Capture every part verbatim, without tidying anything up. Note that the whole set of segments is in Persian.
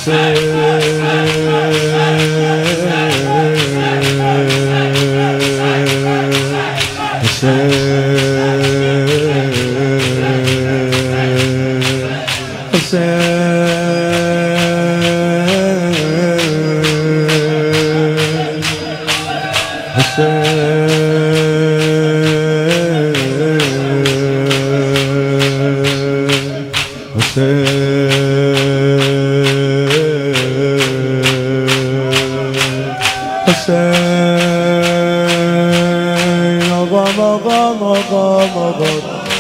حسین آقا مقام آقا مقام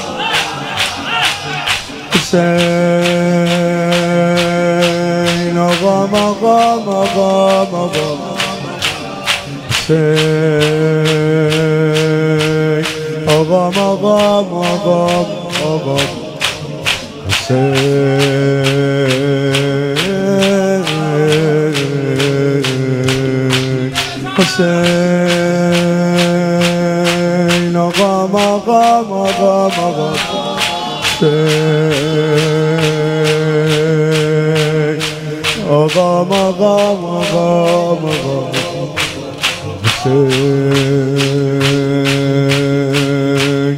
حسین آقا مقام آقا مقام حسین آقا مقام آقا مقام حسین آقا مقام آقا مقام حسین آقا مقام آقا مقام حسین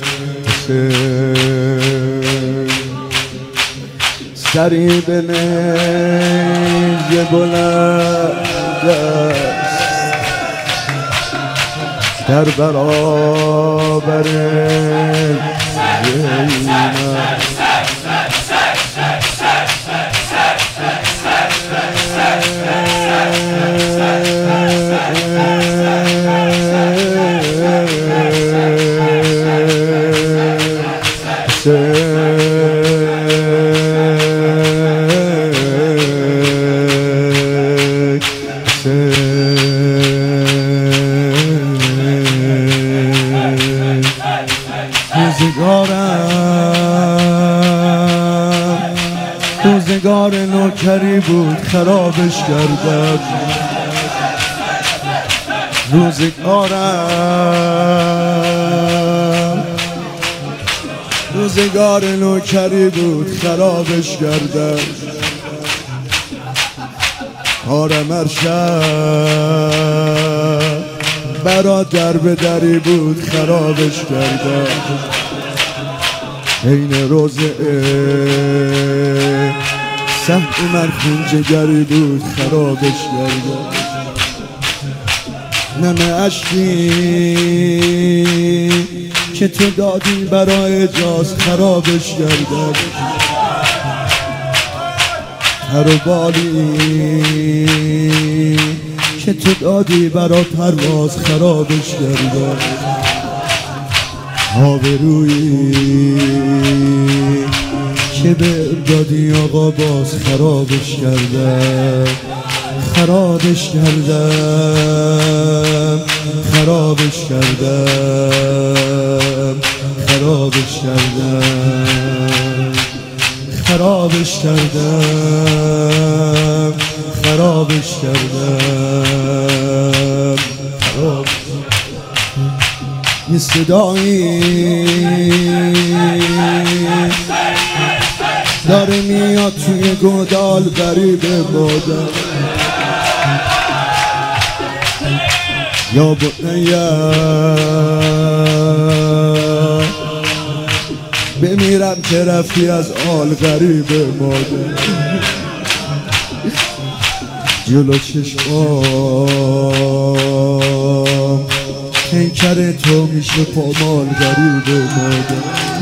حسین سری به نیزه بلند است در برابر زینت روزگارم روزگار نوکری بود خرابش کردم روزگارم روزگار نوکری بود خرابش کردم کارم ارشد برا در به دری بود خرابش کردم این روزه سهم من خون جگری بود خرابش کردم نمه عشقی که تو دادی برای اجاز خرابش کردم هر بالی که تو دادی برای پرواز خرابش کردم آبرویی که به دادی آقا باز خرابش کردم خرابش کردم خرابش کردم خرابش کردم خرابش کردم خرابش کردم خراب یه صدایی داره میاد توی گودال غریب بادم یا بنیم بمیرم که رفتی از آل غریب مادر جلو چشمام پیکر تو میشه پامال غریب مادر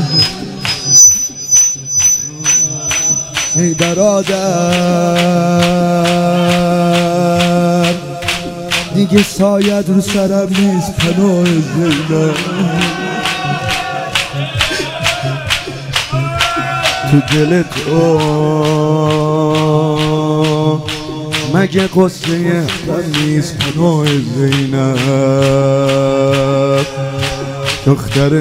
ای برادر دیگه سایت رو سرم نیست پناه زینم تو دل تو مگه قصه من نیست پناه زینب دختر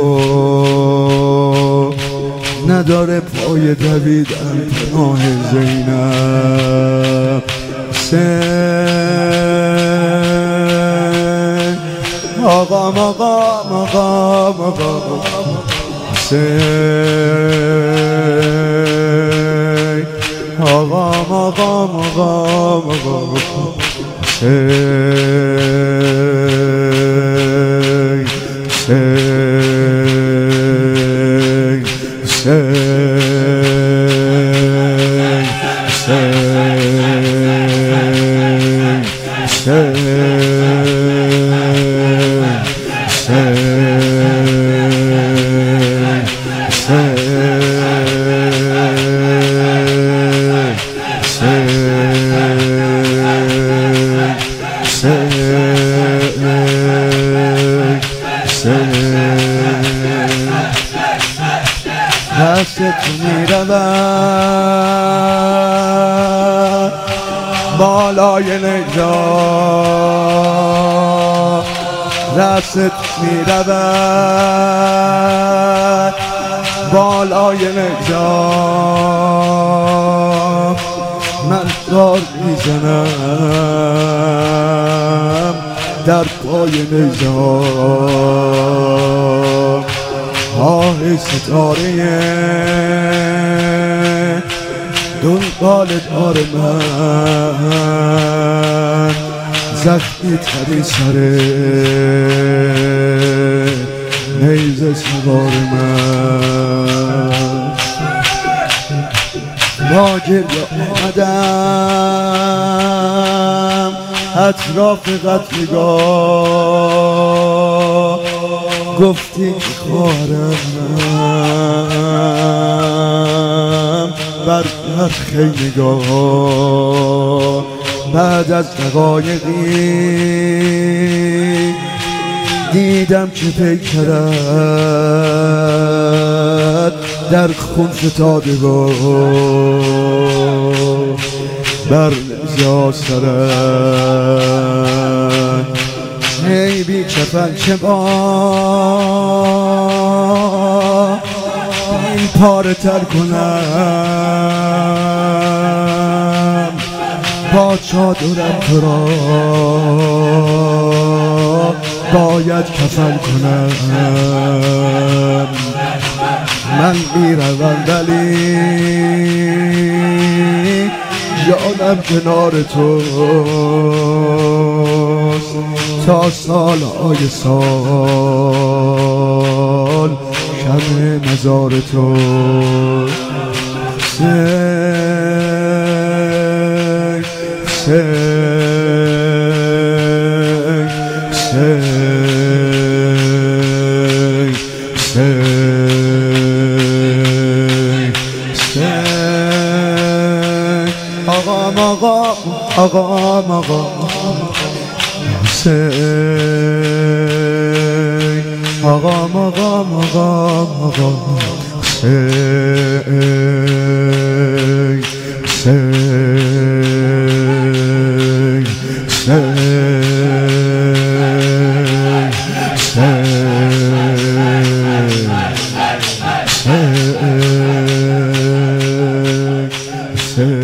تو نداره پای دویدن پناه زینب حسین آقا مقام آقا مقام حسین آقا مقام مقام مقام حسین حسین حسین دستت میرود بالای نجات، دستت میرود بالای نجات، من دار میزنم در پای نجات. آه ستاره دنبال دار من، زخمی تری سر نیزه سوار من. با گریه آمدم اطراف قتلگاه، گفتی که خواهرم برگرد خیمگاه. بعد از دقایقی دیدم که پیکرت در خون فتاده بود، بر نزا سرم ای بی کفن چه با این پاره تر کنم، با چادرم تو را باید کفن کنم. من میروم ولی جانم کنار توست، تا سالهای سال شب مزار تو. حسین حسین حسین حسین حسین آقا آقا آقا آقا حسین آقا آقا آقا آقا حسین حسین حسین حسین